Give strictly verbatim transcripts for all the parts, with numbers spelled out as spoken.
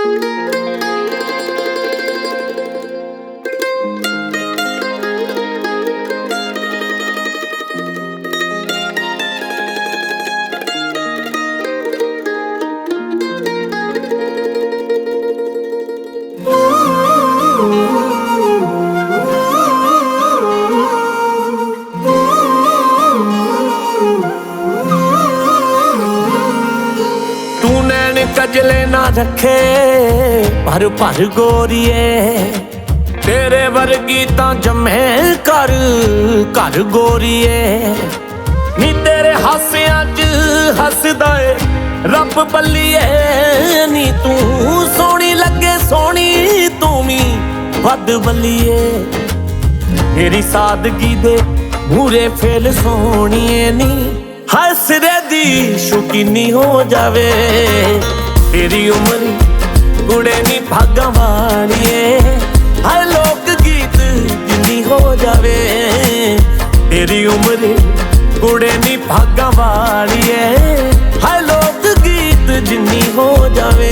कजले ना रखे भर भर गोरिए तेरे वर्गी तां जमे कर घर गोरिए नी तेरे हासियां च हसदा ए रब बल्लिए नी तू सोहनी लगे सोहनी तू भी वध बल्लिए तेरी सादगी दे मूरे फेल सोहणीए नी हाय सिरे दी शौकीनी हो जावे तेरी उम्र कुड़े नी भागा वालिए हाय लोक गीत जिन्नी हो जावे तेरी उम्र कुड़े नी भागा वालिए हाय लोक गीत जिन्नी हो जावे।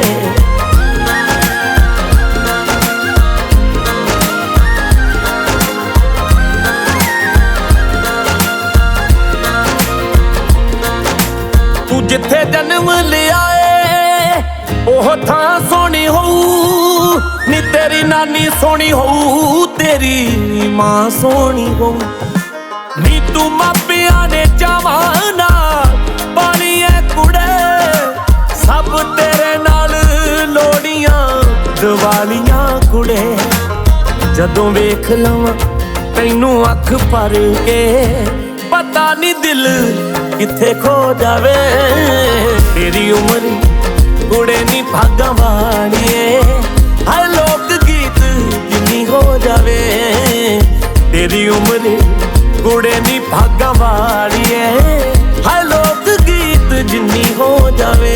तू जिथे जन्म लिया ओह थां सोहनी होऊ नी तेरी नानी सोहनी होऊ तेरी मां सोहनी होऊ नी तू मापिया ने जवाना पाली है कुड़े सब तेरे नाल लोड़ियां दिवालियां कुड़े जदों वेख लवां तैनू अख भर के पता नी दिल किथे खो जावे तेरी उम्र कुड़े नी भागा वालिए हाय लोक गीत जिन्नी हो जावे तेरी उम्र कुड़े नी भागा वालिए हाय लोक गीत जिन्नी हो जावे।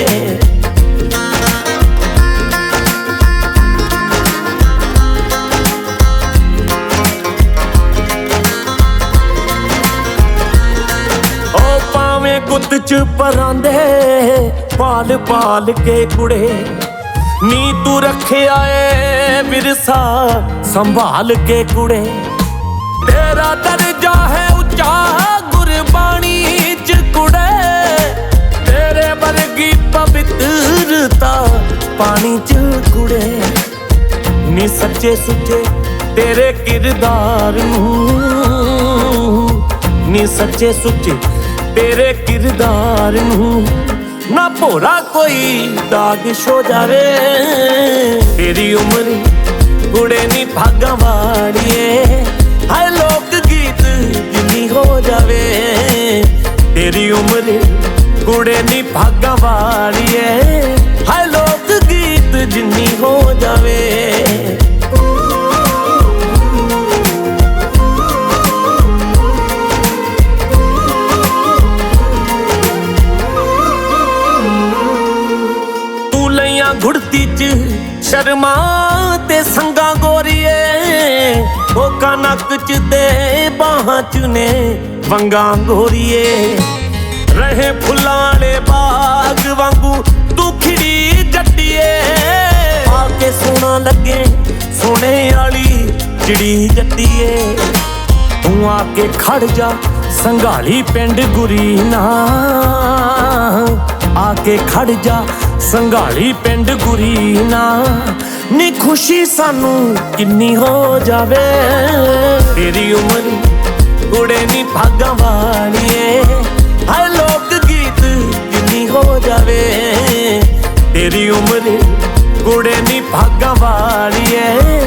गुत च परांदे पाल पाल के कुड़े नी तू रखे आए विरसा संभाल के कुड़े तेरा दर्जा है उच्चा गुरबाणी च कुड़े तेरे वर्गी पवित्रता पानी च कुड़े नी सच्चे सुच्चे तेरे किरदार नी सच्चे सुच्चे तेरे किरदार नू ना भोरा कोई दाग छो जावे तेरी उम्र कुड़े नी भागा वालिए हाय लोक गीत जिन्नी हो जावे तेरी उम्र कुड़े नी भागा वालिए हाय लोक गीत जिन्नी हो जावे। घुड़ती च शर्मा ते संगा गोरिए ओका नक च ते बाहां च ने वंगा गोरिए रहे फुलाने बाग वांगू तू खिड़ी जट्टिए आके सोना लगे सोने आली चिड़ी जट्टिए तू आके खड़ जा संघाली पिंड गुरी ना आके खड़ जा संघाली पिंड गुरी ना नी खुशी सानू किन्नी हो जावे तेरी उम्र कुड़े नी भागा वालिए हाय लोक गीत किन्नी हो जावे तेरी उम्र कुड़े नी भागा वालिए